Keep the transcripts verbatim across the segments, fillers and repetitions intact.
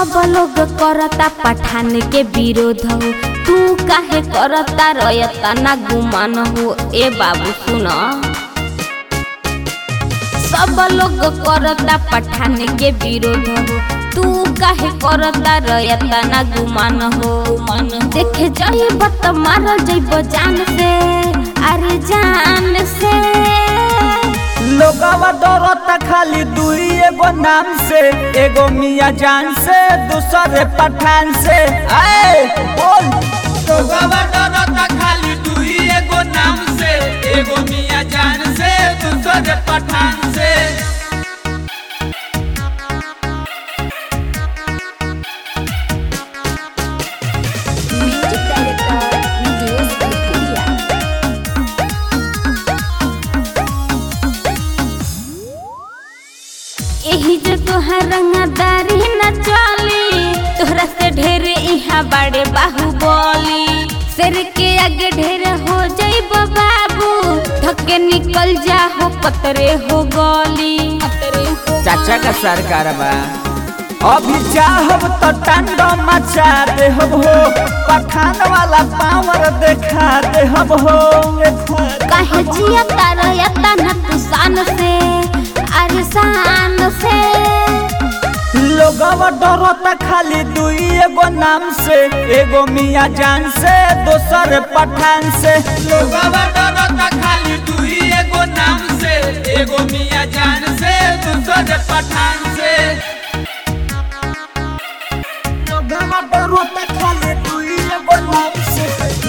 सब लोग करता पठान के विरोध हो, तू काहे करता रयता ना गुमान हो। ए बाबू सुन, सब लोग करता पठान के विरोध हो, तू काहे करता रयता ना गुमान हो। देखे जाइब त मारल जाइब जान से, अरे जान से। लोगवा डरता खाली दुई एगो नाम से, एगो मियाँ जान से दूसरे पठान से। आए बोल। लोगवा डरता खाली दुई एगो नाम से, एगो मियाँ जान से दूसरे पठान से। यही जो तोहर रंगदारी न चली, तोहरा से ढेर इहाँ बड़े बाहुबली। सिर के आगे ढेर हो जाइब बाबू, धक्के निकल जा हो पतरे हो गली। चाचा का सरकार बा अभी चाहब तो टांडो मचा दे हो, पठान वाला पावर देखा दे हो। काहे जिया तारा यता न तू शान से, अरे शान से। लोगवा डरता खाली दुई एगो नाम से, एगो मियाँ जान से दूसरे पठान से। लोगवा डरता खाली दुई एगो नाम से, एगो मियाँ जान से दूसरे पठान से। लोगवा डरता खाली दुई एगो नाम से,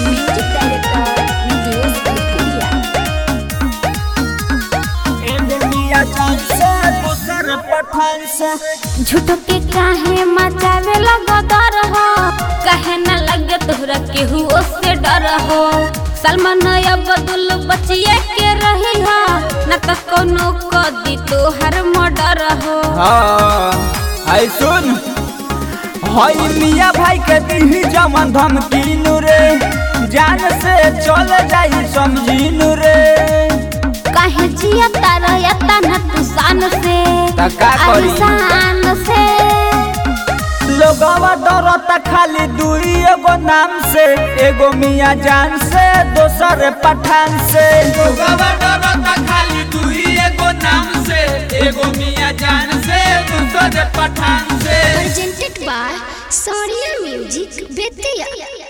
एगो मियाँ जान से दूसरे पठान से। झूठो के काहे मचावे लगो डर हो, काहे न लगे तोहरा केहू उससे डर हो। सलमान अब्दुल बचिए के रही हो, न त कोनो कदी तोहर मर्डर हो। हाँ आई सुन, हई मियाँ भाई के दी जमन धमकी नु रे, जान से चल जाई समझी नु रे। काहे जिया तारा यता न तू शान से, अरे शान से। लोगवा डरता खाली दुई एगो नाम से, एगो मियाँ जान से दूसरे पठान से। लोगवा डरता खाली दुई एगो नाम से, एगो मियाँ जान से दूसरे पठान से। Presented by Soria Music Betia।